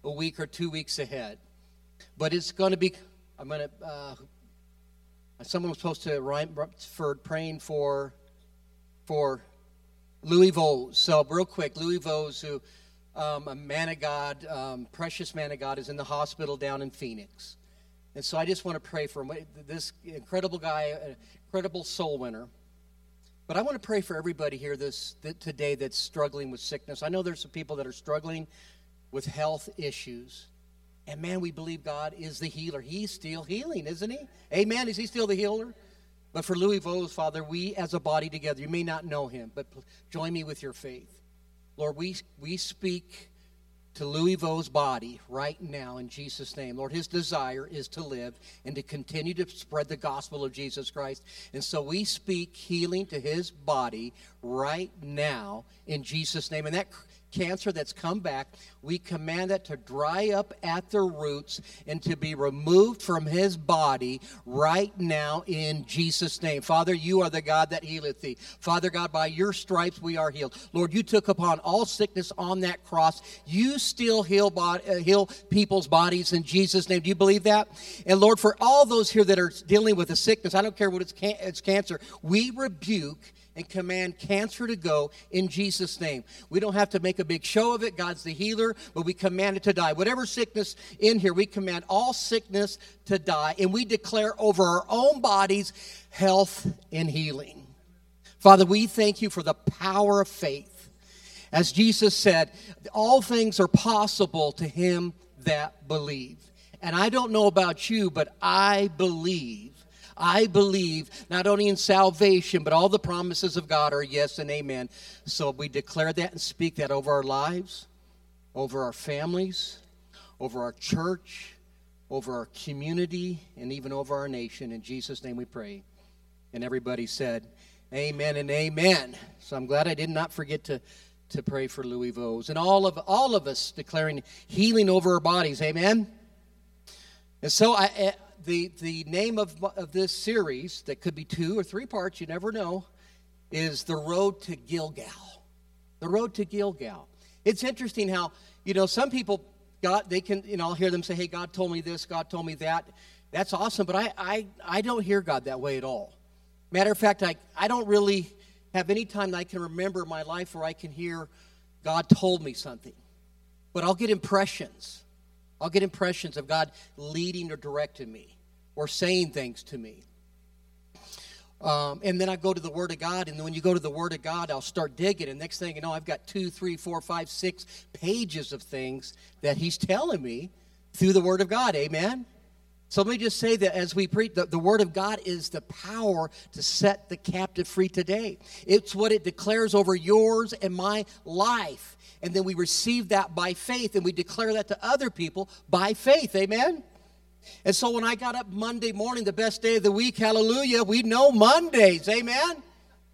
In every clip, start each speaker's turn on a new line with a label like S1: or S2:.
S1: a week or 2 weeks ahead. But it's going to be, someone was supposed to write for praying for Louis Vose. So real quick, Louis Vose, who a man of God, precious man of God, is in the hospital down in Phoenix. And so I just want to pray for him. This incredible guy, incredible soul winner. But I want to pray for everybody here today that's struggling with sickness. I know there's some people that are struggling with health issues. And man, we believe God is the healer. He's still healing, isn't he? Amen. Is he still the healer? But for Louis Vose, Father, we as a body together, you may not know him, but join me with your faith. Lord, we speak to Louis Vose's body right now in Jesus' name. Lord, his desire is to live and to continue to spread the gospel of Jesus Christ. And so we speak healing to his body right now in Jesus' name. And that cancer that's come back, we command that to dry up at the roots and to be removed from his body right now in Jesus' name. Father, you are the God that healeth thee. Father God, by your stripes we are healed. Lord, you took upon all sickness on that cross. You still heal people's bodies in Jesus' name. Do you believe that? And Lord, for all those here that are dealing with a sickness, I don't care what it's cancer, we rebuke and command cancer to go in Jesus' name. We don't have to make a big show of it. God's the healer, but we command it to die. Whatever sickness in here, we command all sickness to die, and we declare over our own bodies health and healing. Father, we thank you for the power of faith. As Jesus said, all things are possible to him that believe. And I don't know about you, but I believe. I believe not only in salvation, but all the promises of God are yes and amen. So we declare that and speak that over our lives, over our families, over our church, over our community, and even over our nation. In Jesus' name we pray. And everybody said, amen and amen. So I'm glad I did not forget to pray for Louis Vose. And all of us declaring healing over our bodies. Amen. And so the name of this series, that could be 2 or 3 parts, you never know, is The Road to Gilgal. The Road to Gilgal. It's interesting how, some people, they can, I'll hear them say, hey, God told me this, God told me that. That's awesome, but I don't hear God that way at all. Matter of fact, I don't really have any time that I can remember in my life where I can hear God told me something. But I'll get impressions. I'll get impressions of God leading or directing me or saying things to me. And then I go to the Word of God, and when you go to the Word of God, I'll start digging, and next thing you know, I've got 2, 3, 4, 5, 6 pages of things that he's telling me through the Word of God. Amen? So let me just say that as we preach, the Word of God is the power to set the captive free today. It's what it declares over yours and my life. And then we receive that by faith, and we declare that to other people by faith. Amen? And so when I got up Monday morning, the best day of the week, hallelujah, we know Mondays. Amen?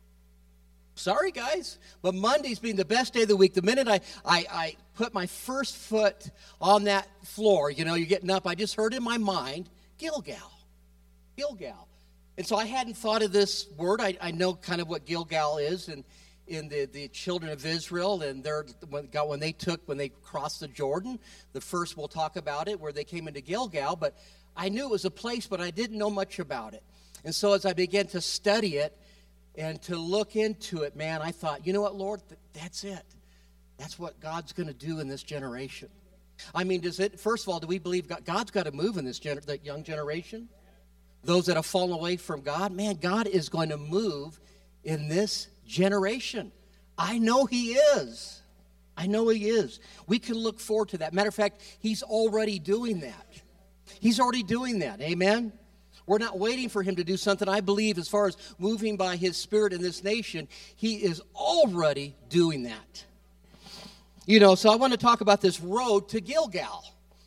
S1: Sorry, guys, but Mondays being the best day of the week, the minute I put my first foot on that floor, you're getting up, I just heard in my mind, Gilgal. Gilgal. And so I hadn't thought of this word. I know kind of what Gilgal is, and in the children of Israel, and when they crossed the Jordan, the first we'll talk about it, where they came into Gilgal, but I knew it was a place, but I didn't know much about it. And so as I began to study it and to look into it, man, I thought, you know what, Lord, that's it. That's what God's going to do in this generation. I mean, first of all, do we believe God's got to move in that young generation? Those that have fallen away from God, man, God is going to move in this generation. I know he is. I know he is. We can look forward to that. Matter of fact, he's already doing that. He's already doing that. Amen? We're not waiting for him to do something. I believe as far as moving by his Spirit in this nation, he is already doing that. So I want to talk about this road to Gilgal.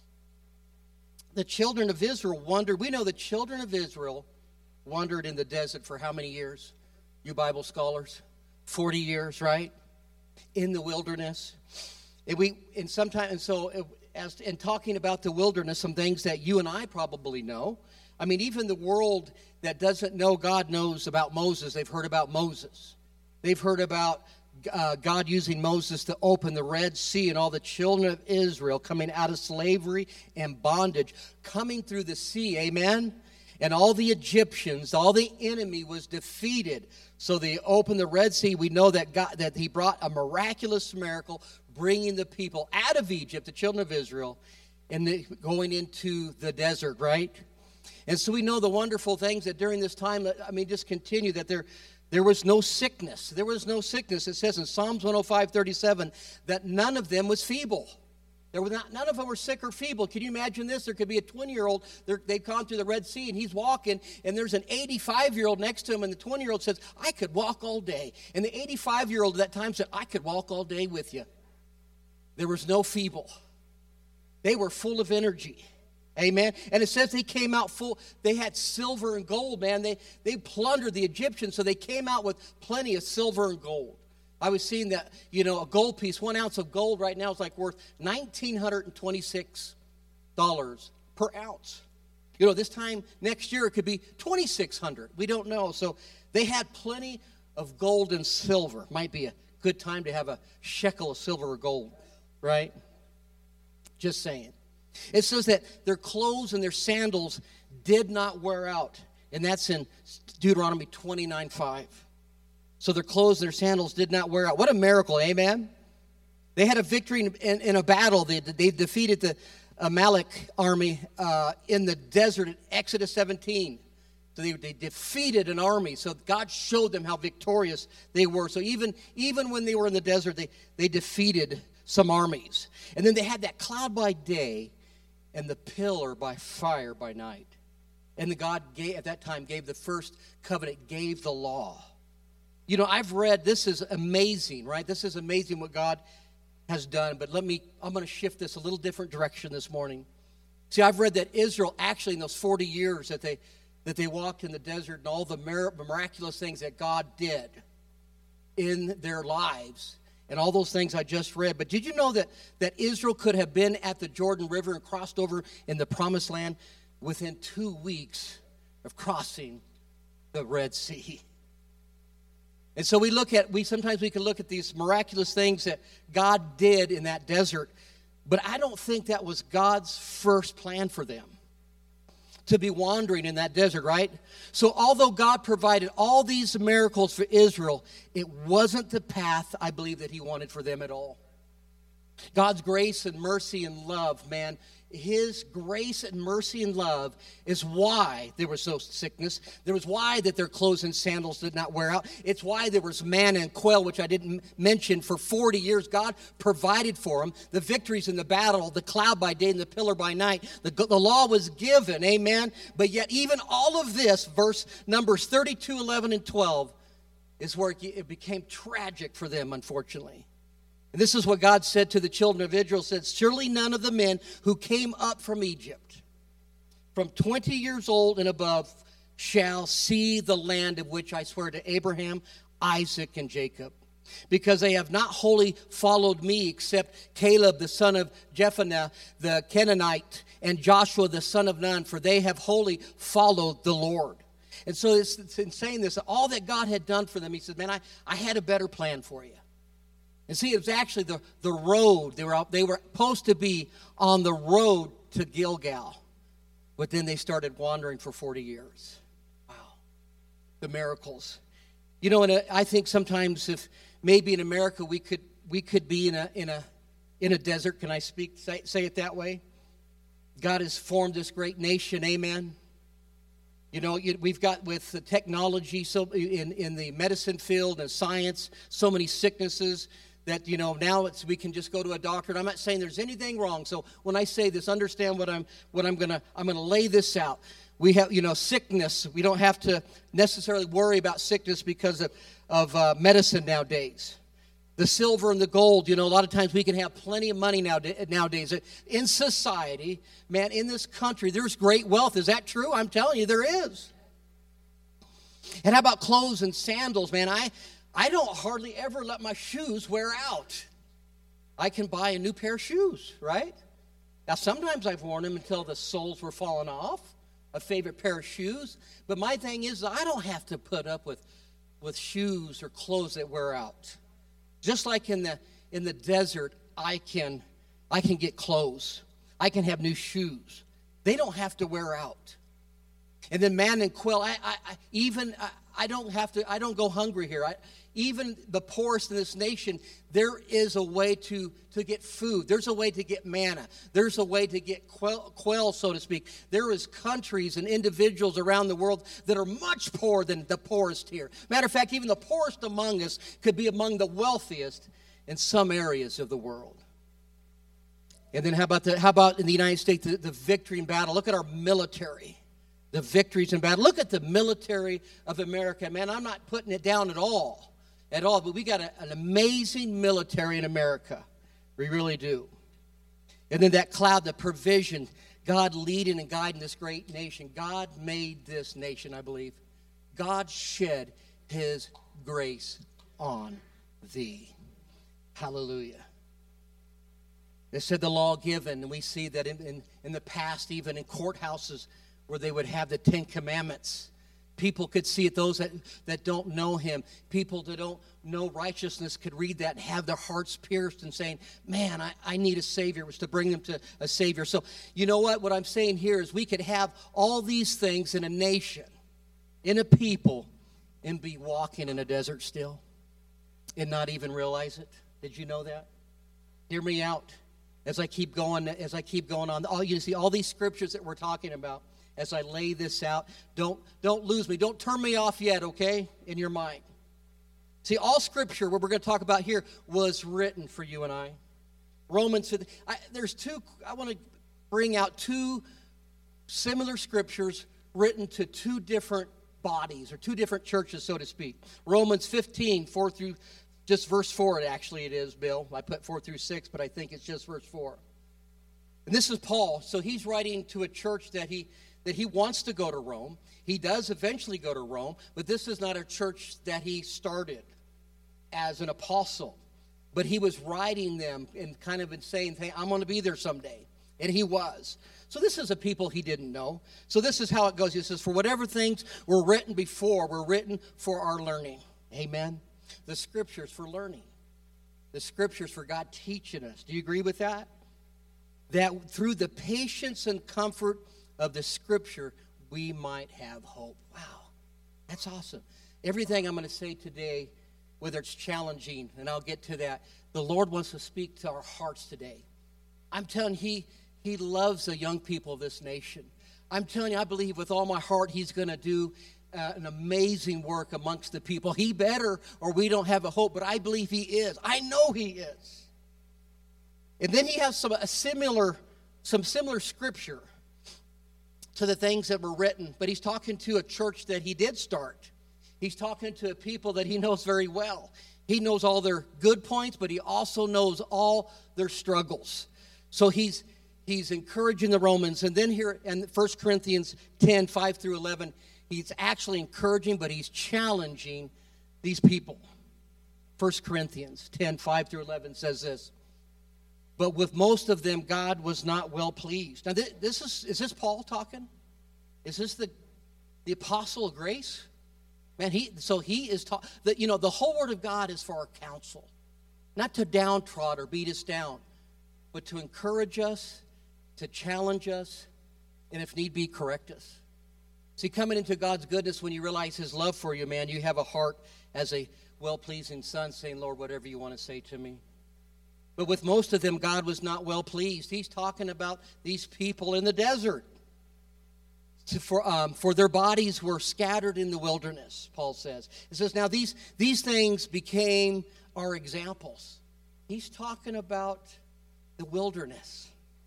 S1: The children of Israel wandered. We know the children of Israel wandered in the desert for how many years? You Bible scholars? 40 years, right? In the wilderness. In talking about the wilderness, some things that you and I probably know. I mean, even the world that doesn't know God knows about Moses. They've heard about Moses. They've heard about God using Moses to open the Red Sea and all the children of Israel coming out of slavery and bondage, coming through the sea, amen? And all the Egyptians, all the enemy was defeated. So they opened the Red Sea. We know that that he brought a miraculous miracle, bringing the people out of Egypt, the children of Israel, and going into the desert, right? And so we know the wonderful things that during this time, just continue, that there was no sickness. There was no sickness. It says in Psalms 105:37 that none of them was feeble. None of them were sick or feeble. Can you imagine this? There could be a 20-year-old. They've gone through the Red Sea, and he's walking, and there's an 85-year-old next to him, and the 20-year-old says, I could walk all day. And the 85-year-old at that time said, I could walk all day with you. There was no feeble. They were full of energy. Amen. And it says they came out full. They had silver and gold, man. They plundered the Egyptians, so they came out with plenty of silver and gold. I was seeing that, a gold piece, 1 ounce of gold right now is like worth $1,926 per ounce. This time next year it could be $2,600. We don't know. So they had plenty of gold and silver. Might be a good time to have a shekel of silver or gold, right? Just saying. It says that their clothes and their sandals did not wear out. And that's in Deuteronomy 29:5. So their clothes and their sandals did not wear out. What a miracle, amen? They had a victory in a battle. They defeated the Amalek army in the desert in Exodus 17. So they defeated an army. So God showed them how victorious they were. So even when they were in the desert, they defeated some armies. And then they had that cloud by day and the pillar by fire by night. And the God at that time gave the first covenant, gave the law. I've read, this is amazing, right? This is amazing what God has done. But I'm going to shift this a little different direction this morning. See, I've read that Israel actually in those 40 years that they walked in the desert and all the miraculous things that God did in their lives and all those things I just read. But did you know that Israel could have been at the Jordan River and crossed over in the Promised Land within 2 weeks of crossing the Red Sea? And so sometimes we can look at these miraculous things that God did in that desert, but I don't think that was God's first plan for them, to be wandering in that desert, right? So although God provided all these miracles for Israel, it wasn't the path, I believe, that he wanted for them at all. God's grace and mercy and love, man, his grace and mercy and love is why there was no sickness. There was why that their clothes and sandals did not wear out. It's why there was manna and quail, which I didn't mention, for 40 years. God provided for them the victories in the battle, the cloud by day and the pillar by night. The law was given, amen. But yet even all of this, Numbers 32, 11, and 12, is where it became tragic for them, unfortunately. And this is what God said to the children of Israel, said, surely none of the men who came up from Egypt, from 20 years old and above, shall see the land of which I swear to Abraham, Isaac, and Jacob. Because they have not wholly followed me, except Caleb the son of Jephunneh the Canaanite, and Joshua the son of Nun, for they have wholly followed the Lord. And so it's in saying this, all that God had done for them, he said, man, I had a better plan for you. And see, it was actually the road. They were supposed to be on the road to Gilgal. But then they started wandering for 40 years. Wow. The miracles. And I think sometimes if maybe in America we could be in a desert. Can I say it that way? God has formed this great nation. Amen. We've got with the technology, so in the medicine field and science, so many sicknesses that, now we can just go to a doctor. And I'm not saying there's anything wrong. So when I say this, understand what I'm going to lay this out. We have, sickness. We don't have to necessarily worry about sickness because of medicine nowadays. The silver and the gold, a lot of times we can have plenty of money nowadays. In society, man, in this country, there's great wealth. Is that true? I'm telling you, there is. And how about clothes and sandals, man? I don't hardly ever let my shoes wear out. I can buy a new pair of shoes, right? Now, sometimes I've worn them until the soles were falling off, a favorite pair of shoes. But my thing is I don't have to put up with shoes or clothes that wear out. Just like in the desert, I can get clothes. I can have new shoes. They don't have to wear out. And then manna and quail, I don't go hungry here. Even the poorest in this nation, there is a way to get food. There's a way to get manna. There's a way to get quail, so to speak. There is countries and individuals around the world that are much poorer than the poorest here. Matter of fact, even the poorest among us could be among the wealthiest in some areas of the world. And then how about in the United States, the victory in battle? Look at our military. The victories in battle. Look at the military of America. Man, I'm not putting it down at all, but we got an amazing military in America. We really do. And then that cloud, the provision, God leading and guiding this great nation. God made this nation, I believe. God shed his grace on thee. Hallelujah. They said the law given, and we see that in the past, even in courthouses, where they would have the 10 Commandments. People could see it. Those that don't know him, people that don't know righteousness could read that and have their hearts pierced and saying, man, I need a Savior. It was to bring them to a Savior. So you know what? What I'm saying here is we could have all these things in a nation, in a people, and be walking in a desert still and not even realize it. Did you know that? Hear me out as I keep going on. You see all these scriptures that we're talking about. As I lay this out, don't lose me. Don't turn me off yet, okay, in your mind. See, all Scripture, what we're going to talk about here, was written for you and I. Romans, I want to bring out two similar Scriptures written to two different bodies, or two different churches, so to speak. Romans 15, 4 through, just verse 4, it is, Bill. I put 4 through 6, but I think it's just verse 4. And this is Paul, so he's writing to a church that he wants to go to Rome. He does eventually go to Rome, but this is not a church that he started as an apostle. But he was writing them and kind of saying, hey, I'm going to be there someday. And he was. So this is a people he didn't know. So this is how it goes. He says, for whatever things were written before were written for our learning. Amen. The Scriptures for learning. The Scriptures for God teaching us. Do you agree with that? That through the patience and comfort of the Scripture, we might have hope. Wow, that's awesome. Everything I'm going to say today, whether it's challenging, and I'll get to that, the Lord wants to speak to our hearts today. I'm telling you, He loves the young people of this nation. I'm telling you, I believe with all my heart He's going to do an amazing work amongst the people. He better, or we don't have a hope, but I believe He is. I know He is. And then He has some similar Scripture to the things that were written, but he's talking to a church that he did start. He's talking to people that he knows very well. He knows all their good points, but he also knows all their struggles. So he's encouraging the Romans. And then here in 1 Corinthians 10, 5 through 11, he's actually encouraging, but he's challenging these people. 1 Corinthians 10, 5 through 11 says this. But with most of them, God was not well pleased. Now, is this Paul talking? Is this the apostle of grace? Man, he is talking. The whole Word of God is for our counsel, not to downtrod or beat us down, but to encourage us, to challenge us, and if need be, correct us. See, coming into God's goodness, when you realize His love for you, man, you have a heart as a well-pleasing son, saying, Lord, whatever you want to say to me. But with most of them, God was not well pleased. He's talking about these people in the desert. For their bodies were scattered in the wilderness, Paul says. It says, now these things became our examples. He's talking about the wilderness.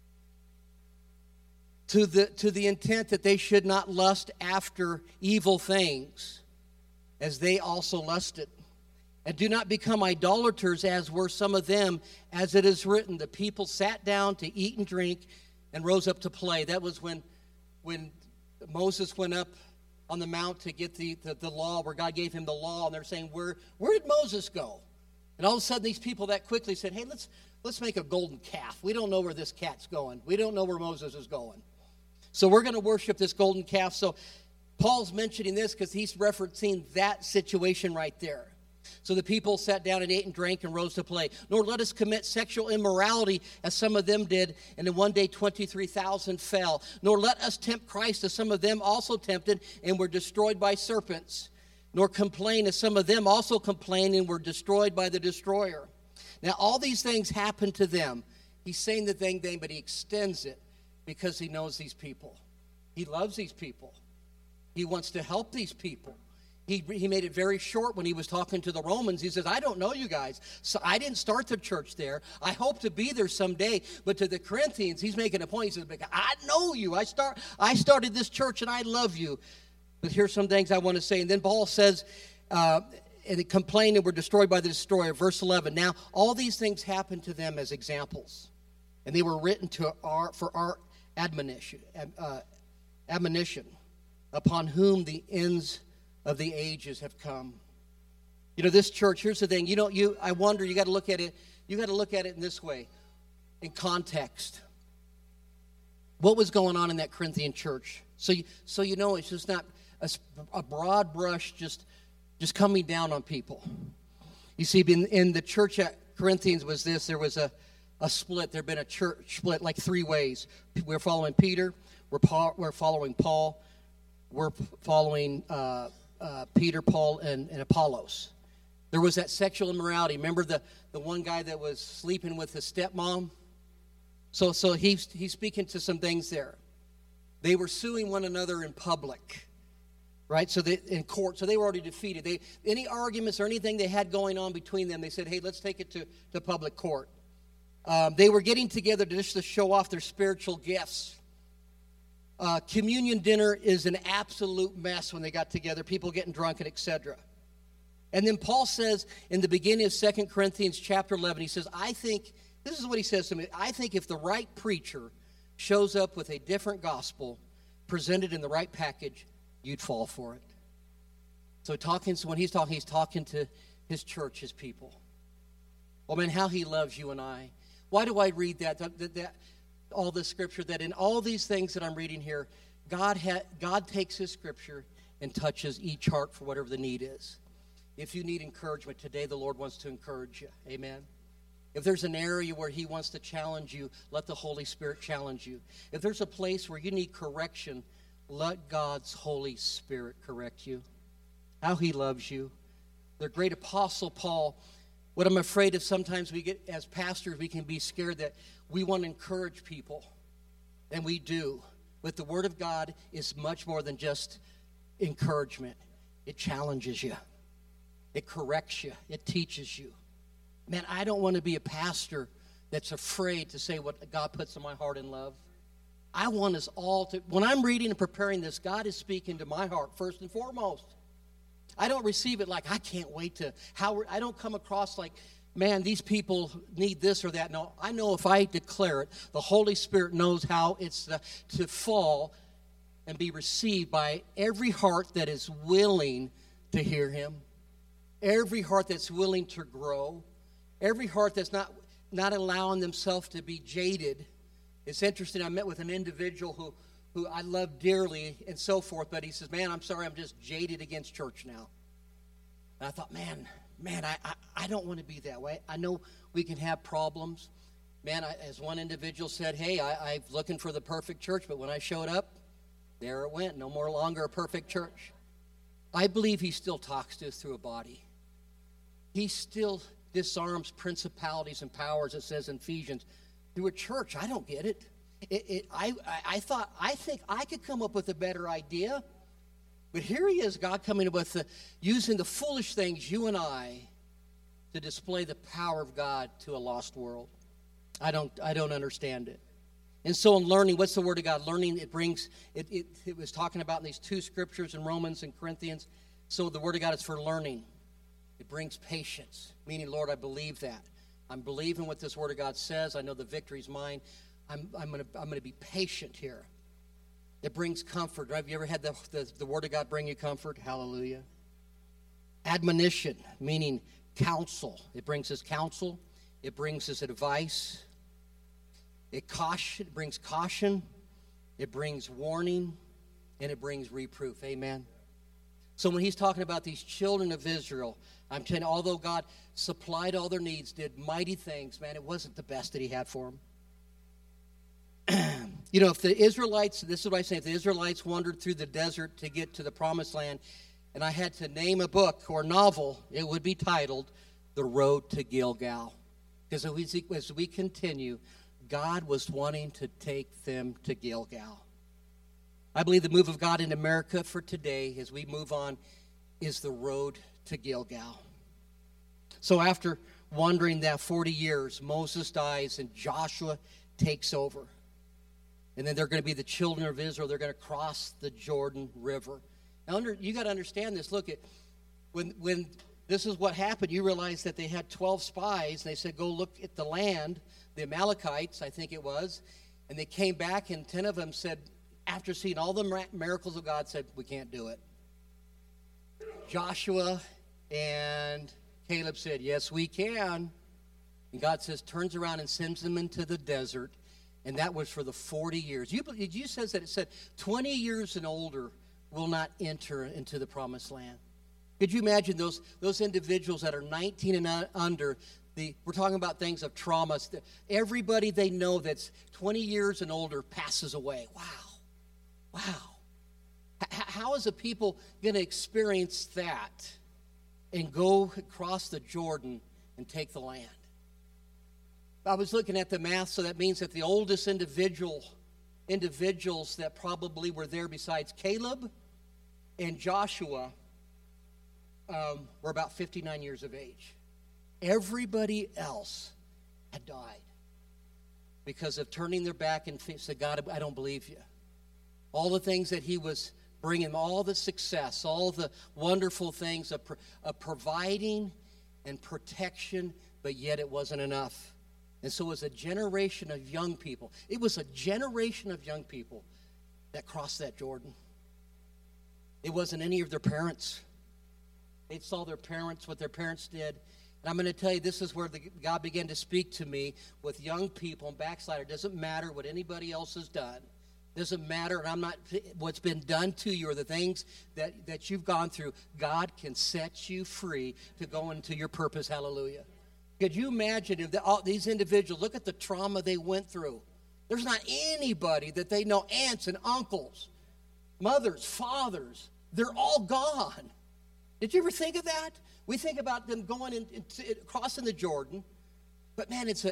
S1: To the intent that they should not lust after evil things, as they also lusted. And do not become idolaters, as were some of them, as it is written, the people sat down to eat and drink and rose up to play. That was when Moses went up on the mount to get the law, where God gave him the law, and they're saying, where did Moses go? And all of a sudden, these people that quickly said, hey, let's make a golden calf. We don't know where this cat's going. We don't know where Moses is going. So we're going to worship this golden calf. So Paul's mentioning this because he's referencing that situation right there. So the people sat down and ate and drank and rose to play. Nor let us commit sexual immorality as some of them did, and in one day 23,000 fell. Nor let us tempt Christ as some of them also tempted and were destroyed by serpents. Nor complain as some of them also complained and were destroyed by the destroyer. Now all these things happened to them. He's saying the thing, but he extends it because he knows these people. He loves these people. He wants to help these people. He made it very short when he was talking to the Romans. He says, I don't know you guys. So I didn't start the church there. I hope to be there someday. But to the Corinthians, he's making a point. He says, I know you. I started this church and I love you. But here's some things I want to say. And then Paul says, and they complained and were destroyed by the destroyer. Verse 11. Now, all these things happened to them as examples. And they were written for our admonition, upon whom the ends of the ages have come. You know, this church, here's the thing. I wonder, you got to look at it in this way, in context. What was going on in that Corinthian church? So you know, it's just not a broad brush just coming down on people. You see, in the church at Corinthians was this. There was a split. There had been a church split like three ways. We're following Peter. We're following Paul. We're following Peter, Paul, and Apollos. There was that sexual immorality. Remember the one guy that was sleeping with his stepmom? So he's speaking to some things there. They were suing one another in public, right? So in court, so they were already defeated. Any arguments or anything they had going on between them, they said, hey, let's take it to public court. They were getting together just to show off their spiritual gifts. Communion dinner is an absolute mess when they got together, people getting drunk and etc. And then Paul says in the beginning of 2 Corinthians chapter 11, he says, this is what he says to me, I think if the right preacher shows up with a different gospel presented in the right package, you'd fall for it. So when he's talking to his church, his people. Well, man, how he loves you and I. Why do I read that all this scripture, that in all these things that I'm reading here, God takes his scripture and touches each heart for whatever the need is. If you need encouragement today, the Lord wants to encourage you. Amen. If there's an area where he wants to challenge you, let the Holy Spirit challenge you. If there's a place where you need correction, let God's Holy Spirit correct you. How he loves you. The great apostle Paul, what I'm afraid of sometimes we get as pastors, we can be scared that we want to encourage people, and we do. But the Word of God is much more than just encouragement. It challenges you. It corrects you. It teaches you. Man, I don't want to be a pastor that's afraid to say what God puts in my heart in love. I want us all to, when I'm reading and preparing this, God is speaking to my heart first and foremost. I don't receive it like, I can't wait to, I don't come across like, man, these people need this or that. No, I know if I declare it, the Holy Spirit knows how it's to fall and be received by every heart that is willing to hear him, every heart that's willing to grow, every heart that's not allowing themselves to be jaded. It's interesting, I met with an individual who I love dearly and so forth, but he says, man, I'm sorry, I'm just jaded against church now. And I thought, man, I don't want to be that way. I know we can have problems. Man, as one individual said, hey, I'm looking for the perfect church, but when I showed up, there it went. No more longer a perfect church. I believe he still talks to us through a body. He still disarms principalities and powers, it says in Ephesians, through a church. I don't get it. I think I could come up with a better idea. But here he is, God coming up with using the foolish things, you and I, to display the power of God to a lost world. I don't understand it. And so in learning, what's the Word of God? Learning, it was talking about in these two scriptures in Romans and Corinthians. So the Word of God is for learning. It brings patience, meaning, Lord, I believe that. I'm believing what this Word of God says. I know the victory's mine. I'm going to be patient here. It brings comfort. Have you ever had the Word of God bring you comfort? Hallelujah. Admonition, meaning counsel. It brings us counsel. It brings us advice. It brings caution. It brings warning. And it brings reproof. Amen. So when he's talking about these children of Israel, I'm telling you, although God supplied all their needs, did mighty things, man, it wasn't the best that he had for them. You know, if the Israelites, this is what I say, if the Israelites wandered through the desert to get to the promised land, and I had to name a book or novel, it would be titled The Road to Gilgal. Because as we continue, God was wanting to take them to Gilgal. I believe the move of God in America for today, as we move on, is the road to Gilgal. So after wandering that 40 years, Moses dies and Joshua takes over. And then they're going to be the children of Israel. They're going to cross the Jordan River. Now, you got to understand this. Look, when this is what happened, you realize that they had 12 spies, and they said, go look at the land, the Amalekites, I think it was. And they came back, and 10 of them said, after seeing all the miracles of God, said, we can't do it. Joshua and Caleb said, yes, we can. And God says, turns around and sends them into the desert. And that was for the 40 years. You says that it said 20 years and older will not enter into the promised land. Could you imagine those individuals that are 19 and under? We're talking about things of trauma. Everybody they know that's 20 years and older passes away. Wow. How is a people going to experience that and go across the Jordan and take the land? I was looking at the math, so that means that the oldest individuals that probably were there besides Caleb and Joshua were about 59 years of age. Everybody else had died because of turning their back and said, God, I don't believe you. All the things that he was bringing, all the success, all the wonderful things of providing and protection, but yet it wasn't enough. And so it was a generation of young people. It was a generation of young people that crossed that Jordan. It wasn't any of their parents. They saw their parents, what their parents did. And I'm going to tell you, this is where God began to speak to me with young people and backslider. It doesn't matter what anybody else has done. It doesn't matter, and I'm not what's been done to you or the things that you've gone through. God can set you free to go into your purpose. Hallelujah. Could you imagine if all these individuals, look at the trauma they went through. There's not anybody that they know, aunts and uncles, mothers, fathers, they're all gone. Did you ever think of that? We think about them going crossing the Jordan, but man, it's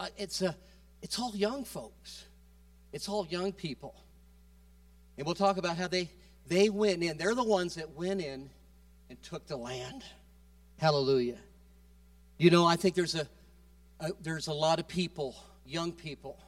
S1: all young folks. It's all young people. And we'll talk about how they went in. They're the ones that went in and took the land. Hallelujah. You know, I think there's a lot of people, young people.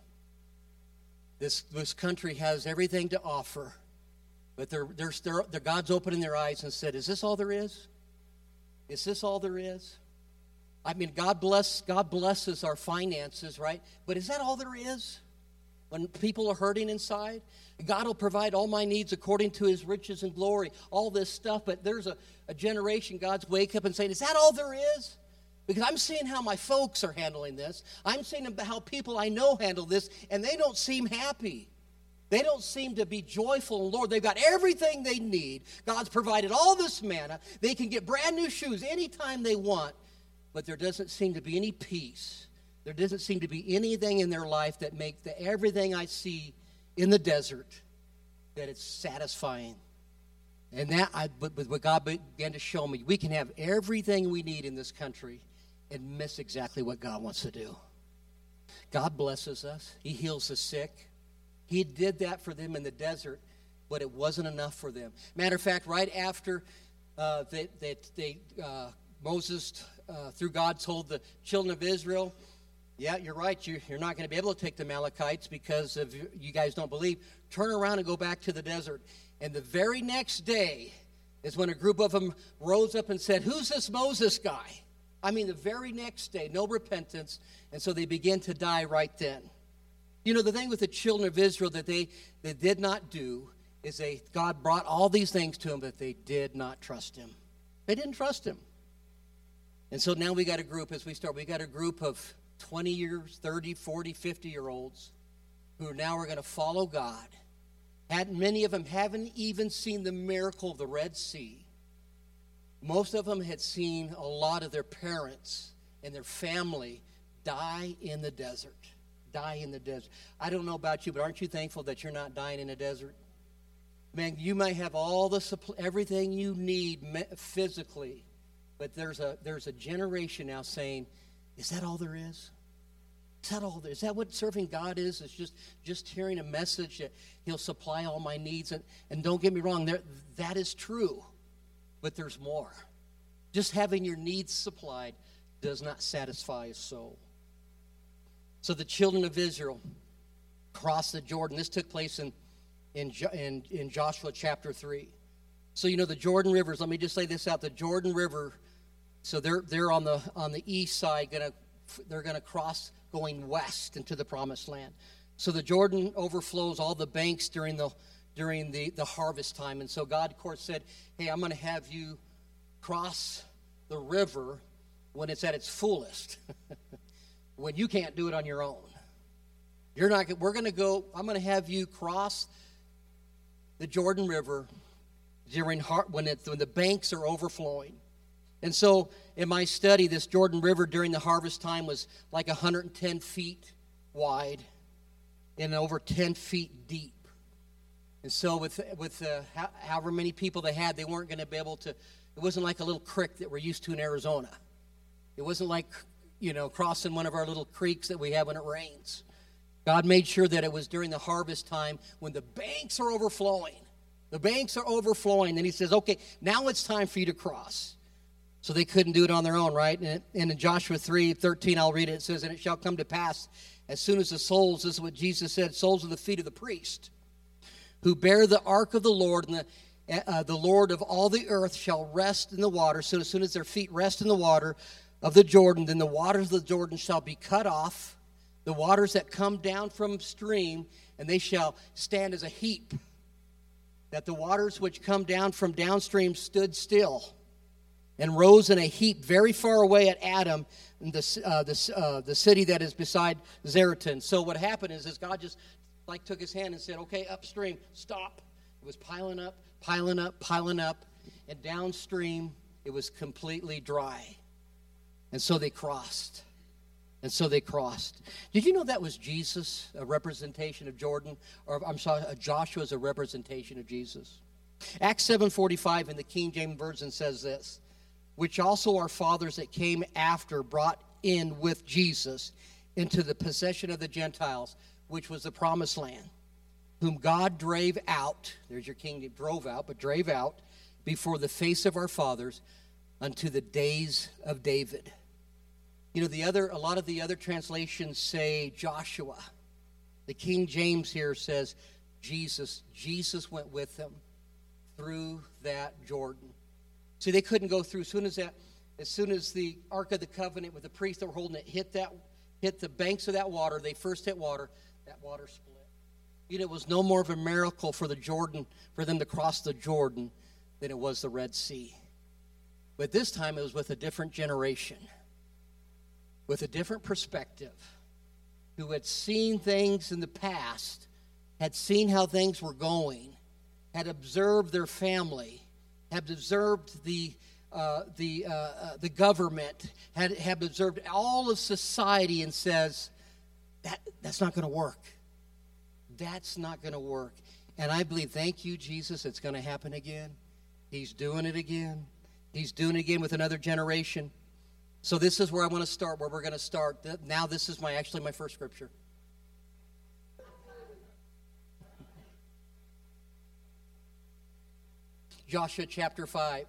S1: This country has everything to offer, but they're God's opening their eyes and said, "Is this all there is? Is this all there is?" I mean, God blesses our finances, right? But is that all there is? When people are hurting inside, God will provide all my needs according to his riches and glory, all this stuff. But there's a generation God's wake up and saying, "Is that all there is?" Because I'm seeing how my folks are handling this. I'm seeing how people I know handle this, and they don't seem happy. They don't seem to be joyful in the Lord. They've got everything they need. God's provided all this manna. They can get brand new shoes anytime they want, but there doesn't seem to be any peace. There doesn't seem to be anything in their life that makes everything I see in the desert, that it's satisfying. And but what God began to show me, we can have everything we need in this country and miss exactly what God wants to do. God blesses us. He heals the sick. He did that for them in the desert, but it wasn't enough for them. Matter of fact, right after Moses, through God, told the children of Israel, "Yeah, you're right. You're not going to be able to take the Amalekites because of you guys don't believe. Turn around and go back to the desert." And the very next day is when a group of them rose up and said, "Who's this Moses guy?" I mean, the very next day, no repentance. And so they began to die right then. You know, the thing with the children of Israel that they did not do is God brought all these things to them, but they did not trust him. They didn't trust him. And so now we got a group, we got a group of 20 years, 30, 40, 50-year-olds who now are going to follow God. Many of them haven't even seen the miracle of the Red Sea. Most of them had seen a lot of their parents and their family die in the desert. Die in the desert. I don't know about you, but aren't you thankful that you're not dying in a desert? Man, you might have all the everything you need physically, but there's a generation now saying, "Is that all there is? Is that all there is? Is that what serving God is? It's just hearing a message that He'll supply all my needs." And don't get me wrong, that is true, but there's more. Just having your needs supplied does not satisfy a soul. So the children of Israel crossed the Jordan. This took place in Joshua chapter 3. So the Jordan rivers. Let me just lay this out. The Jordan River. So they're on the east side. They're gonna cross going west into the Promised Land. So the Jordan overflows all the banks during the harvest time. And so God, of course, said, "Hey, I'm going to have you cross the river when it's at its fullest." When you can't do it on your own. I'm going to have you cross the Jordan River when the banks are overflowing. And so in my study, this Jordan River during the harvest time was like 110 feet wide and over 10 feet deep. And so with however many people they had, they weren't going to be able to, it wasn't like a little creek that we're used to in Arizona. It wasn't like crossing one of our little creeks that we have when it rains. God made sure that it was during the harvest time when the banks are overflowing. The banks are overflowing. Then He says, "Okay, now it's time for you to cross." So they couldn't do it on their own, right? And in Joshua 3:13, I'll read it. It says, "And it shall come to pass, as soon as the soles," this is what Jesus said, "soles of the feet of the priest, who bear the ark of the Lord, and the Lord of all the earth shall rest in the water." So as soon as their feet rest in the water of the Jordan, then the waters of the Jordan shall be cut off, the waters that come down from stream, and they shall stand as a heap. That the waters which come down from downstream stood still and rose in a heap very far away at Adam, the city that is beside Zaretan. So what happened is God just took His hand and said, "Okay, upstream, stop." It was piling up, and downstream it was completely dry. And so they crossed. Did you know that was Jesus, a representation of Jordan? Or I'm sorry, Joshua is a representation of Jesus. Acts 7:45 in the King James Version says this, "Which also our fathers that came after brought in with Jesus into the possession of the Gentiles, which was the Promised Land, whom God drave out," there's your king, drove out before the face of our fathers unto the days of David. A lot of the other translations say Joshua. The King James here says Jesus. Jesus went with them through that Jordan. See, they couldn't go through. As soon as the Ark of the Covenant with the priests that were holding it hit the banks of that water, they first hit water, that water split. It was no more of a miracle for them to cross the Jordan than it was the Red Sea. But this time it was with a different generation, with a different perspective, who had seen things in the past, had seen how things were going, had observed their family, had observed the government, had observed all of society, and says, that's not going to work. That's not going to work. And I believe, thank you, Jesus, it's going to happen again. He's doing it again. He's doing it again with another generation. So this is where I want to start, where we're going to start. Now this is my first scripture. Joshua chapter 5.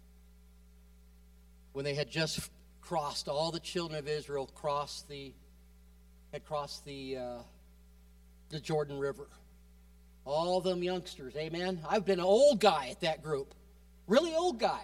S1: When they had just crossed, all the children of Israel had crossed the Jordan River. All them youngsters, amen? I've been an old guy at that group. Really old guy.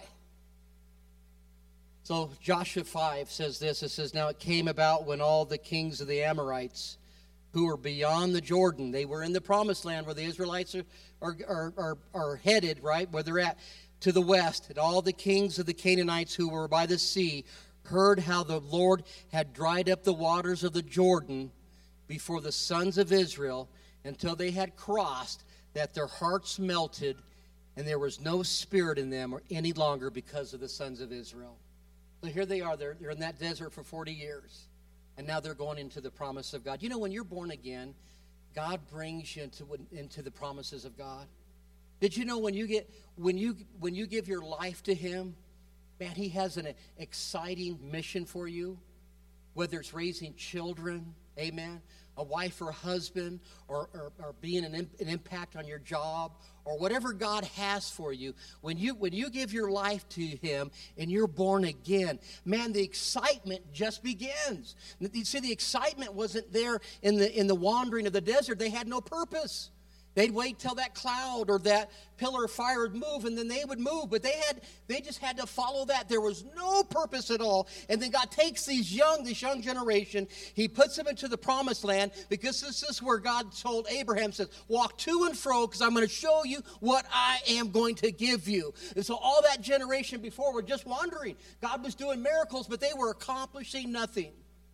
S1: So Joshua 5 says this. It says, "Now it came about when all the kings of the Amorites who were beyond the Jordan," they were in the Promised Land where the Israelites are headed, right, where they're at, to the west, and all the kings of the Canaanites who were by the sea heard how the Lord had dried up the waters of the Jordan before the sons of Israel until they had crossed, that their hearts melted, and there was no spirit in them or any longer because of the sons of Israel. So here they are. They're in that desert for 40 years, and now they're going into the promise of God. You know, when you're born again, God brings you into the promises of God. Did you know when you give your life to Him, man, He has an exciting mission for you, whether it's raising children, amen, a wife or a husband, or being an impact on your job, or whatever God has for you. When you give your life to Him and you're born again, man, the excitement just begins. You see, the excitement wasn't there in the wandering of the desert. They had no purpose. They'd wait till that cloud or that pillar of fire would move, and then they would move. But they just had to follow that. There was no purpose at all. And then God takes this young generation. He puts them into the promised land, because this is where God told Abraham, says, walk to and fro, because I'm going to show you what I am going to give you. And so all that generation before were just wandering. God was doing miracles, but they were accomplishing nothing.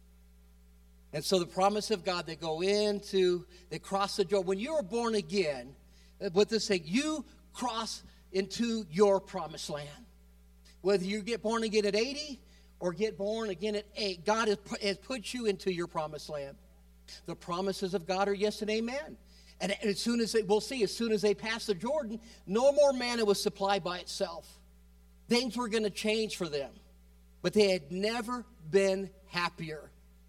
S1: And so the promise of God, they cross the Jordan. When you are born again, what this saying, you cross into your promised land. Whether you get born again at 80 or get born again at 8, God has put you into your promised land. The promises of God are yes and amen. And as soon as they pass the Jordan, no more manna was supplied by itself. Things were going to change for them. But they had never been happier.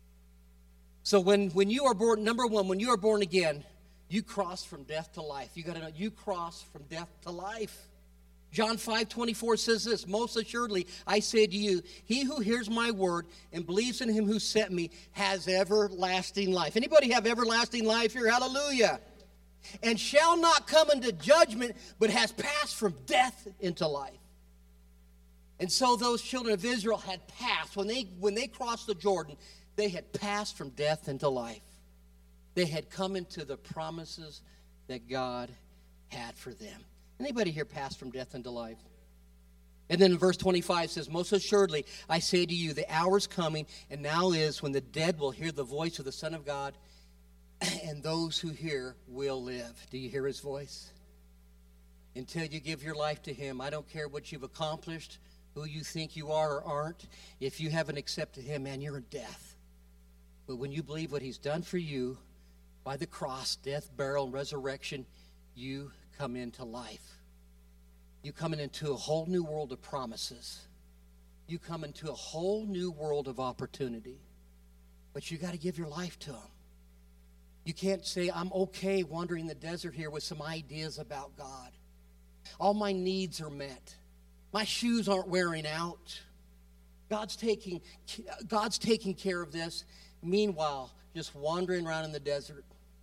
S1: So when you are born, number one, when you are born again, you cross from death to life. You got to know, you cross from death to life. John 5:24 says this, most assuredly, I say to you, he who hears my word and believes in him who sent me has everlasting life. Anybody have everlasting life here? Hallelujah. And shall not come into judgment, but has passed from death into life. And so those children of Israel had passed. When they crossed the Jordan, they had passed from death into life. They had come into the promises that God had for them. Anybody here passed from death into life? And then in verse 25 says, most assuredly, I say to you, the hour is coming, and now is, when the dead will hear the voice of the Son of God, and those who hear will live. Do you hear His voice? Until you give your life to Him, I don't care what you've accomplished, who you think you are or aren't. If you haven't accepted Him, man, you're in death. But when you believe what He's done for you by the cross, death, burial, and resurrection, you come into life. You come into a whole new world of promises. You come into a whole new world of opportunity. But you got to give your life to Him. You can't say, I'm okay wandering the desert here with some ideas about God. All my needs are met. My shoes aren't wearing out. God's taking care of this. Meanwhile, just wandering around in the desert.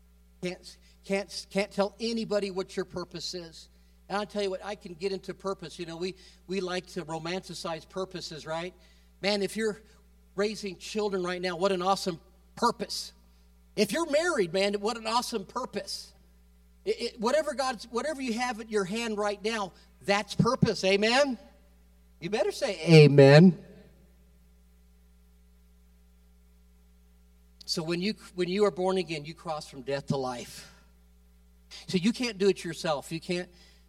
S1: Can't tell anybody what your purpose is. And I'll tell you what, I can get into purpose. You know, we like to romanticize purposes, right? Man, if you're raising children right now, what an awesome purpose. If you're married, man, what an awesome purpose. Whatever you have at your hand right now, that's purpose. Amen? You better say amen. So when you are born again, you cross from death to life. So you can't do it yourself. You can't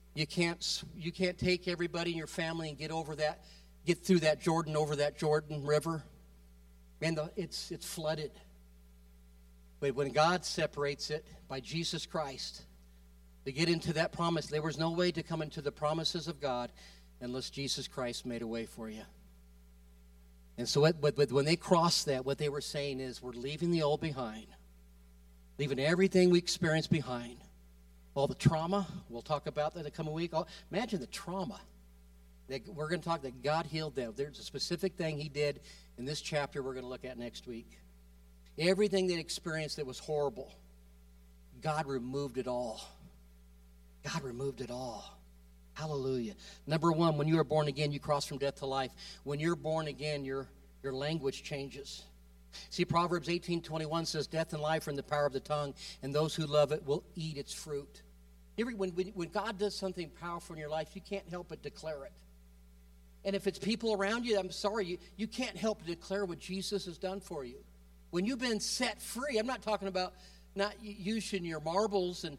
S1: take everybody in your family and get through that Jordan, over that Jordan River. Man, it's flooded. But when God separates it by Jesus Christ, to get into that promise, there was no way to come into the promises of God unless Jesus Christ made a way for you. And so when they crossed that, what they were saying is, we're leaving the old behind. Leaving everything we experienced behind. All the trauma, we'll talk about that in the coming week. Imagine the trauma. We're going to talk that God healed them. There's a specific thing He did in this chapter we're going to look at next week. Everything they experienced that was horrible, God removed it all. God removed it all. Hallelujah. Number one, when you are born again, you cross from death to life. When you're born again, your language changes. See, Proverbs 18:21 says, death and life are in the power of the tongue, and those who love it will eat its fruit. When God does something powerful in your life, you can't help but declare it. And if it's people around you, I'm sorry, you can't help but declare what Jesus has done for you. When you've been set free, I'm not talking about not using your marbles and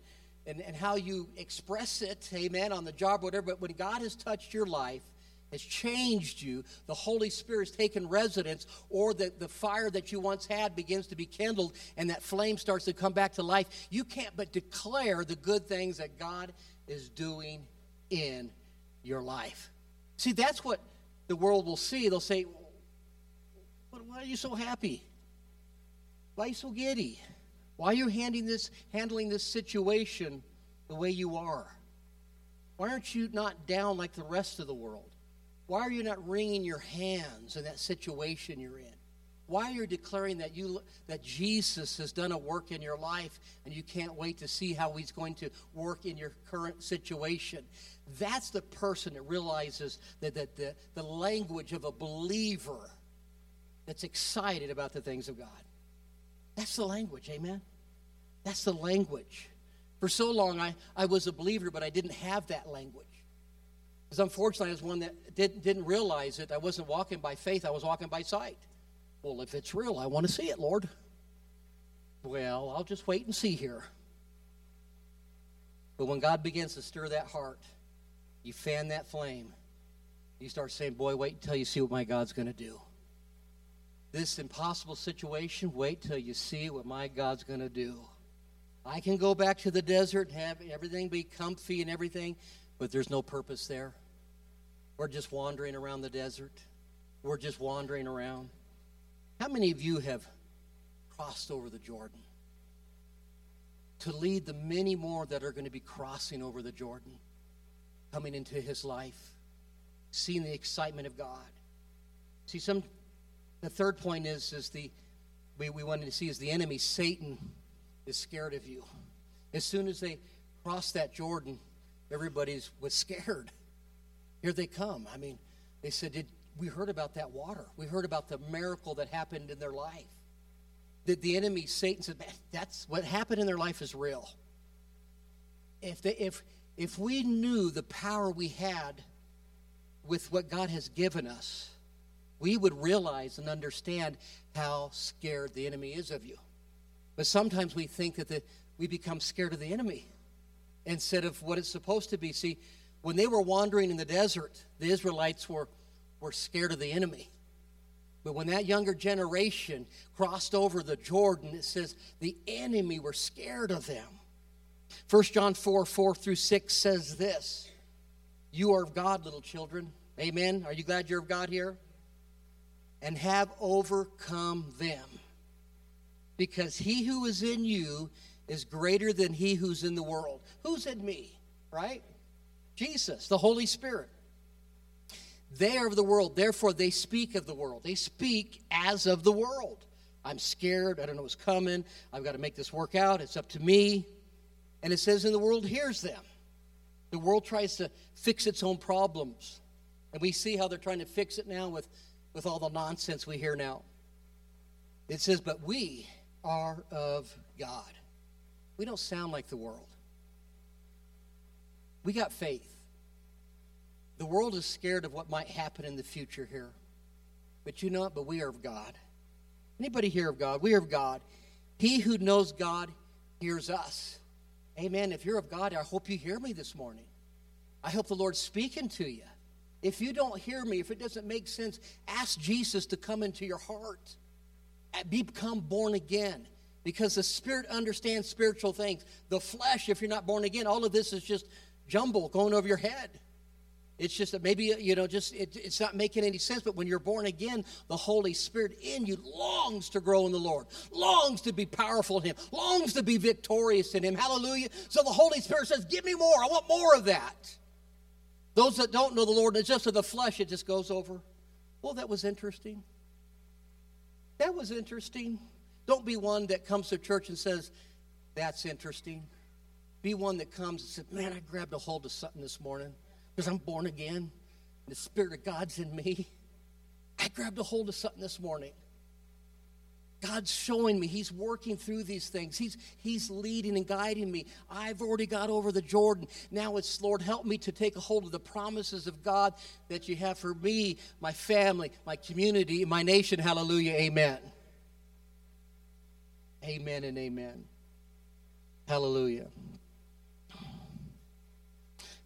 S1: and how you express it, amen, on the job, whatever. But when God has touched your life, has changed you, the Holy Spirit has taken residence, or the fire that you once had begins to be kindled, and that flame starts to come back to life, you can't but declare the good things that God is doing in your life. See, that's what the world will see. They'll say, why are you so happy? Why are you so giddy? Why are you handling this situation the way you are? Why aren't you not down like the rest of the world? Why are you not wringing your hands in that situation you're in? Why are you declaring that Jesus has done a work in your life and you can't wait to see how he's going to work in your current situation? That's the person that realizes that the language of a believer that's excited about the things of God. That's the language, amen? That's the language. For so long, I was a believer, but I didn't have that language. Because unfortunately, I was one that didn't realize it. I wasn't walking by faith, I was walking by sight. Well, if it's real, I want to see it, Lord. Well, I'll just wait and see here. But when God begins to stir that heart, you fan that flame, you start saying, boy, wait until you see what my God's going to do. This impossible situation, wait till you see what my God's going to do. I can go back to the desert and have everything be comfy and everything, but there's no purpose there. We're just wandering around the desert. We're just wandering around. How many of you have crossed over the Jordan to lead the many more that are going to be crossing over the Jordan, coming into his life, seeing the excitement of God? See, the third point is we wanted to see is the enemy, Satan, is scared of you. As soon as they crossed that Jordan, everybody was scared. Here they come. I mean, they said, we heard about that water. We heard about the miracle that happened in their life. The enemy, Satan, said, that's what happened in their life is real. If we knew the power we had with what God has given us, we would realize and understand how scared the enemy is of you. But sometimes we think that we become scared of the enemy instead of what it's supposed to be. See, when they were wandering in the desert, the Israelites were scared of the enemy. But when that younger generation crossed over the Jordan, it says the enemy were scared of them. 1 John 4:4-6 says this, you are of God, little children. Amen. Are you glad you're of God here? And have overcome them. Because he who is in you is greater than he who's in the world. Who's in me, right? Jesus, the Holy Spirit. They are of the world, therefore they speak of the world. They speak as of the world. I'm scared, I don't know what's coming, I've got to make this work out, it's up to me. And it says, and the world hears them. The world tries to fix its own problems. And we see how they're trying to fix it now with all the nonsense we hear now. It says, but we are of God. We don't sound like the world. We got faith. The world is scared of what might happen in the future here. But you know what? But we are of God. Anybody here of God? We are of God. He who knows God hears us. Amen. If you're of God, I hope you hear me this morning. I hope the Lord's speaking to you. If you don't hear me, if it doesn't make sense, ask Jesus to come into your heart. Become born again. Because the Spirit understands spiritual things. The flesh, if you're not born again, all of this is just jumble going over your head. It's just that maybe, it's not making any sense. But when you're born again, the Holy Spirit in you longs to grow in the Lord. Longs to be powerful in Him. Longs to be victorious in Him. Hallelujah. So the Holy Spirit says, give me more. I want more of that. Those that don't know the Lord, it's just of the flesh, it just goes over. Well, that was interesting. That was interesting. Don't be one that comes to church and says, that's interesting. Be one that comes and says, man, I grabbed a hold of something this morning because I'm born again. And the Spirit of God's in me. I grabbed a hold of something this morning. God's showing me. He's working through these things. He's leading and guiding me. I've already got over the Jordan. Now it's, Lord, help me to take a hold of the promises of God that you have for me, my family, my community, my nation. Hallelujah. Amen. Amen and amen. Hallelujah.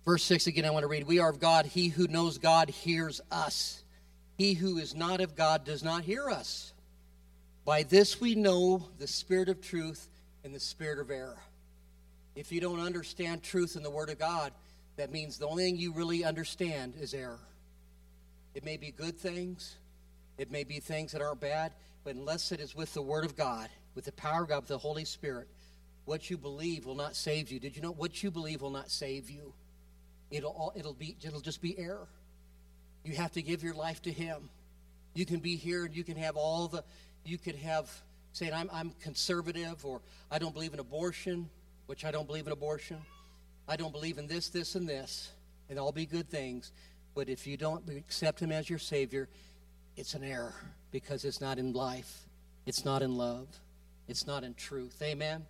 S1: Verse 6 again, I want to read. We are of God. He who knows God hears us. He who is not of God does not hear us. By this we know the spirit of truth and the spirit of error. If you don't understand truth in the Word of God, that means the only thing you really understand is error. It may be good things. It may be things that aren't bad. But unless it is with the Word of God, with the power of God, with the Holy Spirit, what you believe will not save you. Did you know what you believe will not save you? It'll just be error. You have to give your life to Him. You can be here and you can have saying I'm conservative, or I don't believe in abortion, which I don't believe in abortion. I don't believe in this, this, and this, and all be good things. But if you don't accept Him as your Savior, it's an error, because it's not in life. It's not in love. It's not in truth. Amen?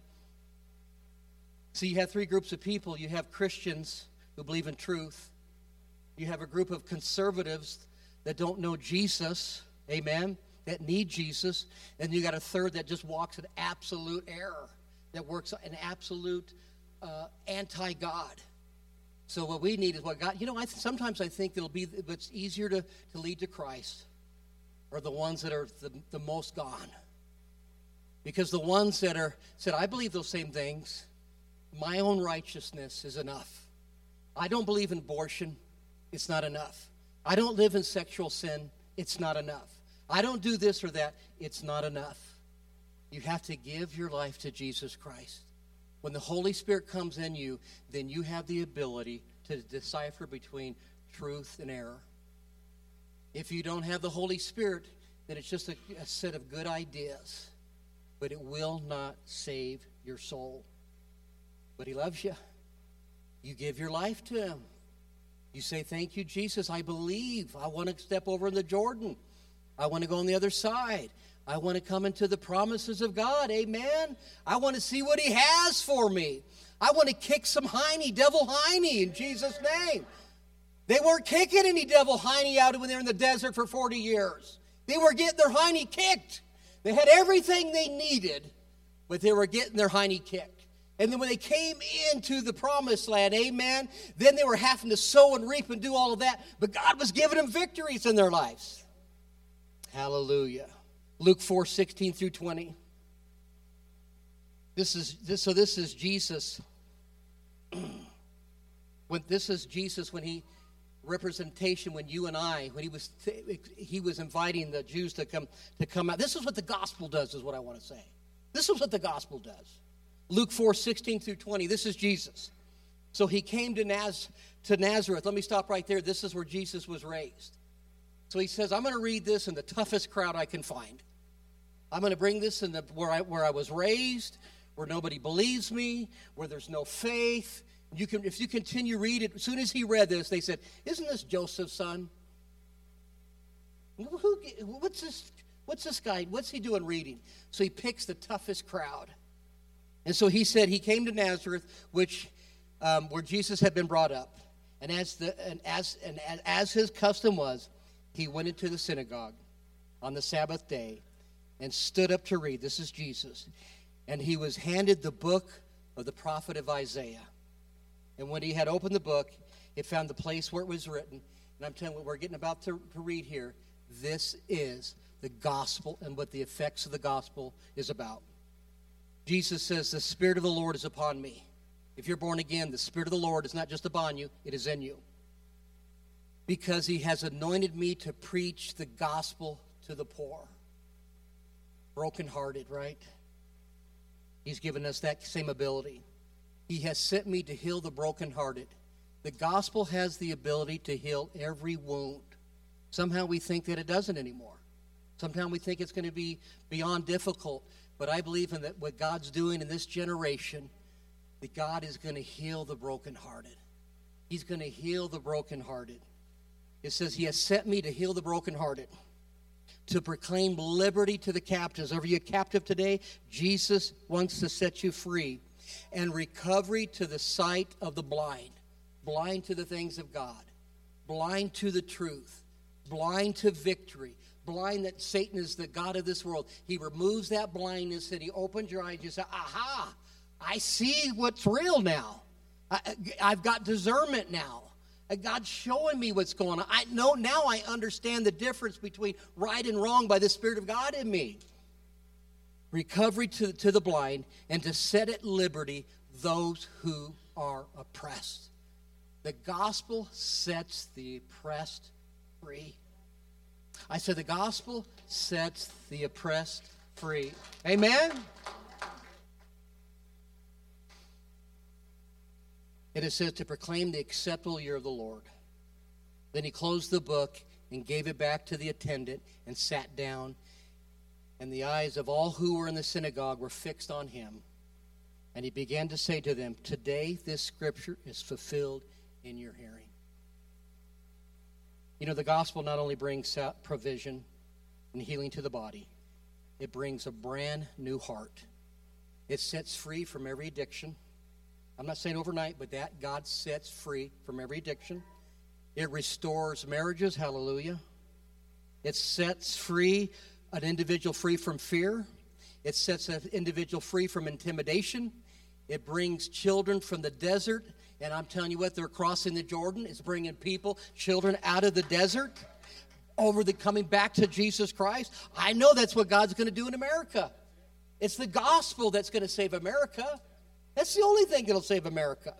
S1: So you have three groups of people. You have Christians who believe in truth. You have a group of conservatives that don't know Jesus. Amen? That need Jesus. And you got a third that just walks in absolute error, that works in absolute anti-God. So what we need is what God, sometimes I think it'll be, what's easier to lead to Christ are the ones that are the most gone. Because the ones that said, I believe those same things, my own righteousness is enough. I don't believe in abortion, it's not enough. I don't live in sexual sin, it's not enough. I don't do this or that, it's not enough. You have to give your life to Jesus Christ. When the Holy Spirit comes in you, then you have the ability to decipher between truth and error. If you don't have the Holy Spirit, then it's just a set of good ideas, but it will not save your soul. But He loves you. You give your life to Him. You say, thank you, Jesus. I believe. I want to step over in the Jordan. I want to go on the other side. I want to come into the promises of God. Amen. I want to see what He has for me. I want to kick some devil hiney in Jesus' name. They weren't kicking any devil hiney out when they were in the desert for 40 years. They were getting their hiney kicked. They had everything they needed, but they were getting their hiney kicked. And then when they came into the promised land, amen, then they were having to sow and reap and do all of that. But God was giving them victories in their lives. Hallelujah. Luke 4:16 through 20. This is Jesus. This is Jesus when He representation when you and I, when he was inviting the Jews to come out. This is what the gospel does, is what I want to say. This is what the gospel does. Luke 4:16 through 20. This is Jesus. So He came to Nazareth. Let me stop right there. This is where Jesus was raised. So He says, I'm going to read this in the toughest crowd I can find. I'm going to bring this in where I was raised, where nobody believes me, where there's no faith. If you continue read it, as soon as he read this, they said, isn't this Joseph's son? What's this guy? What's he doing reading? So he picks the toughest crowd. And so he said he came to Nazareth, where Jesus had been brought up. And as his custom was, he went into the synagogue on the Sabbath day and stood up to read. This is Jesus. And he was handed the book of the prophet of Isaiah. And when he had opened the book, it found the place where it was written. And I'm telling you, what we're getting about to read here, this is the gospel and what the effects of the gospel is about. Jesus says, the Spirit of the Lord is upon me. If you're born again, the Spirit of the Lord is not just upon you, it is in you. Because He has anointed me to preach the gospel to the poor. Brokenhearted, right? He's given us that same ability. He has sent me to heal the brokenhearted. The gospel has the ability to heal every wound. Somehow we think that it doesn't anymore. Sometimes we think it's going to be beyond difficult. But I believe in that what God's doing in this generation, that God is going to heal the brokenhearted. He's going to heal the brokenhearted. It says, He has sent me to heal the brokenhearted, to proclaim liberty to the captives. Are you captive today? Jesus wants to set you free. And recovery to the sight of the blind. Blind to the things of God. Blind to the truth. Blind to victory. Blind that Satan is the God of this world. He removes that blindness and He opens your eyes. You say, aha, I see what's real now. I've got discernment now. God's showing me what's going on. I know now I understand the difference between right and wrong by the Spirit of God in me. Recovery to the blind, and to set at liberty those who are oppressed. The gospel sets the oppressed free. I said the gospel sets the oppressed free. Amen? And it says to proclaim the acceptable year of the Lord. Then he closed the book and gave it back to the attendant and sat down. And the eyes of all who were in the synagogue were fixed on him. And he began to say to them, today this scripture is fulfilled in your hearing. You know, the gospel not only brings provision and healing to the body, it brings a brand new heart. It sets free from every addiction. I'm not saying overnight, but that God sets free from every addiction. It restores marriages, hallelujah. It sets free an individual free from fear. It sets an individual free from intimidation. It brings children from the desert. And I'm telling you what, they're crossing the Jordan. It's bringing people, children out of the desert, coming back to Jesus Christ. I know that's what God's going to do in America. It's the gospel that's going to save America. That's the only thing that'll save America.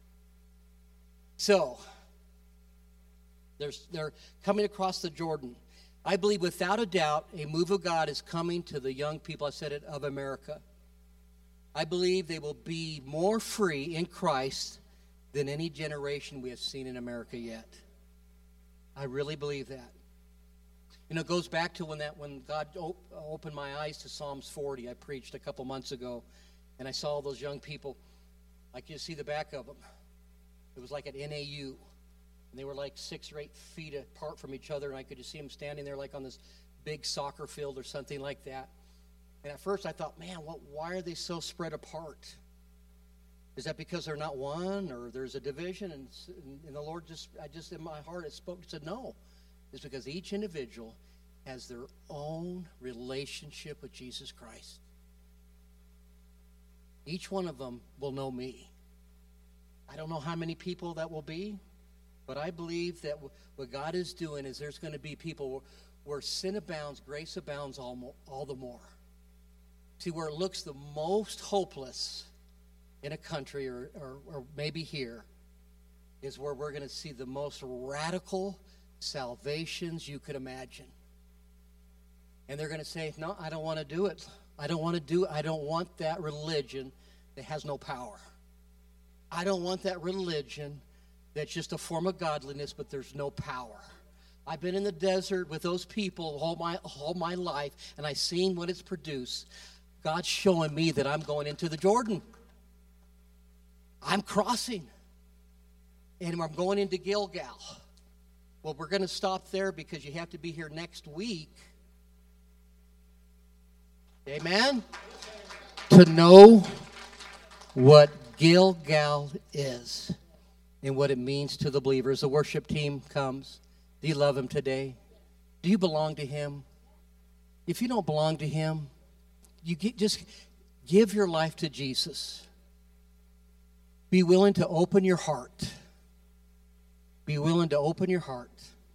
S1: So, they're coming across the Jordan. I believe without a doubt a move of God is coming to the young people, I said it, of America. I believe they will be more free in Christ than any generation we have seen in America yet. I really believe that. You know, it goes back to when God opened my eyes to Psalms 40. I preached a couple months ago, and I saw those young people. I could see the back of them. It was like at NAU. And they were like 6 or 8 feet apart from each other, and I could just see them standing there like on this big soccer field or something like that. And at first I thought, man, why are they so spread apart? Is that because they're not one, or there's a division? And the Lord just in my heart, it spoke and said, no. It's because each individual has their own relationship with Jesus Christ. Each one of them will know me. I don't know how many people that will be, but I believe that what God is doing is there's going to be people where sin abounds, grace abounds all the more. See, where it looks the most hopeless in a country or maybe here is where we're going to see the most radical salvations you could imagine. And they're going to say, no, I don't want to do it. I don't want that religion that has no power. I don't want that religion that's just a form of godliness, but there's no power. I've been in the desert with those people all my life, and I've seen what it's produced. God's showing me that I'm going into the Jordan. I'm crossing, and I'm going into Gilgal. Well, we're going to stop there because you have to be here next week. Amen? To know what Gilgal is and what it means to the believers. The worship team comes. Do you love him today? Do you belong to him? If you don't belong to him, just give your life to Jesus. Be willing to open your heart. Be willing to open your heart.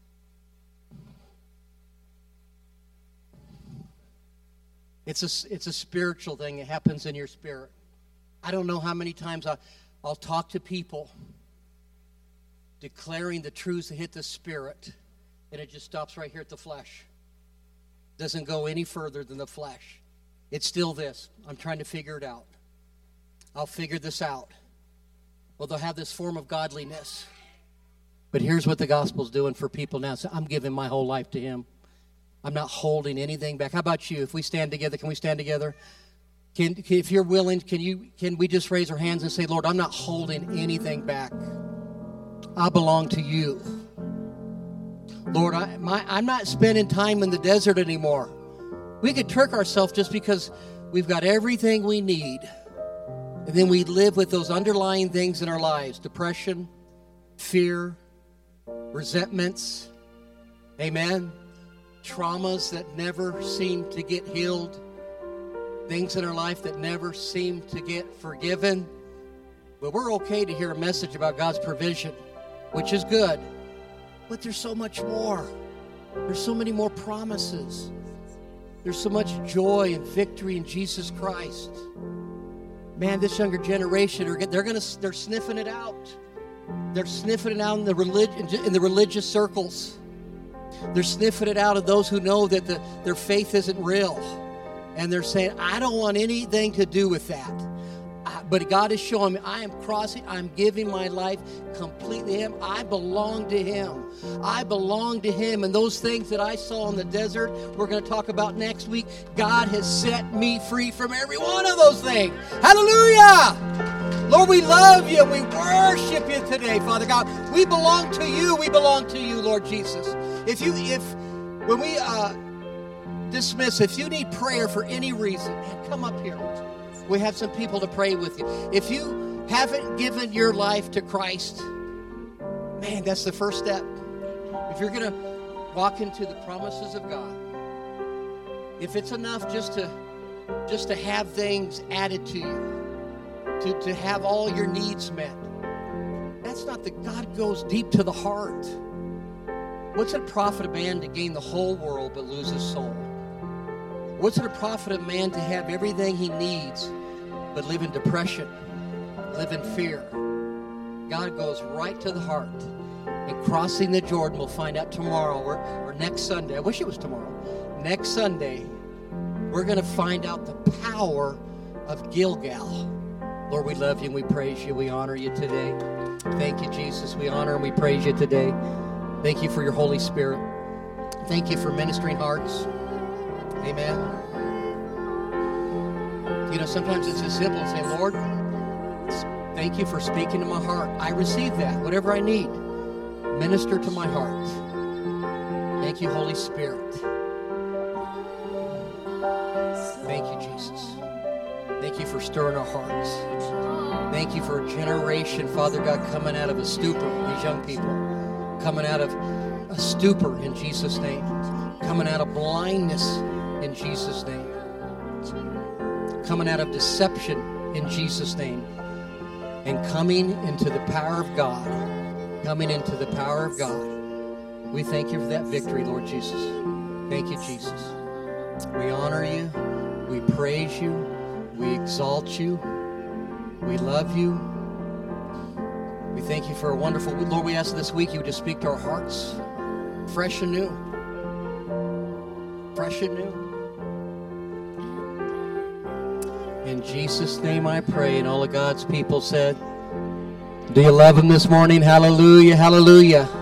S1: It's a spiritual thing. It happens in your spirit. I don't know how many times I'll talk to people declaring the truths that hit the spirit, and it just stops right here at the flesh. Doesn't go any further than the flesh. It's still this. I'm trying to figure it out. I'll figure this out. Well, they'll have this form of godliness. But here's what the gospel's doing for people now. So I'm giving my whole life to him. I'm not holding anything back. How about you? If we stand together, can we stand together? If you're willing, can we just raise our hands and say, Lord, I'm not holding anything back. I belong to you. Lord, I'm not spending time in the desert anymore. We could trick ourselves just because we've got everything we need. And then we live with those underlying things in our lives. Depression, fear, resentments. Amen. Traumas that never seem to get healed. Things in our life that never seem to get forgiven. But we're okay to hear a message about God's provision, which is good. But there's so much more. There's so many more promises. There's so much joy and victory in Jesus Christ. Man, this younger generation, they're sniffing it out. They're sniffing it out in the religious circles. They're sniffing it out of those who know that their faith isn't real. And they're saying, I don't want anything to do with that. But God is showing me, I'm giving my life completely to Him. I belong to Him. I belong to Him. And those things that I saw in the desert, we're going to talk about next week, God has set me free from every one of those things. Hallelujah! Lord, we love You. We worship You today, Father God. We belong to You. We belong to You, Lord Jesus. When we dismiss, if you need prayer for any reason, man, come up here. We have some people to pray with you. If you haven't given your life to Christ, man, that's the first step. If you're going to walk into the promises of God, if it's enough just to have things added to you, to have all your needs met, that's not the God goes deep to the heart. What's it profit a man to gain the whole world but lose his soul? What's it a profit of man to have everything he needs but live in depression, live in fear? God goes right to the heart. And crossing the Jordan, we'll find out tomorrow or next Sunday. I wish it was tomorrow. Next Sunday, we're going to find out the power of Gilgal. Lord, we love You and we praise You. We honor You today. Thank You, Jesus. We honor and we praise You today. Thank You for Your Holy Spirit. Thank You for ministering hearts. Amen. You know, sometimes it's as simple as saying, Lord, thank You for speaking to my heart. I receive that, whatever I need. Minister to my heart. Thank You, Holy Spirit. Thank You, Jesus. Thank You for stirring our hearts. Thank You for a generation, Father God, coming out of a stupor, these young people, coming out of a stupor in Jesus' name, coming out of blindness in Jesus' name, coming out of deception in Jesus' name, and coming into the power of God, coming into the power of God. We thank You for that victory, Lord Jesus. Thank You, Jesus. We honor You. We praise You. We exalt You. We love You. We thank You for a wonderful, Lord, we ask this week You would just speak to our hearts, fresh and new. Fresh and new. In Jesus' name I pray, and all of God's people said, do you love Him this morning? Hallelujah, hallelujah.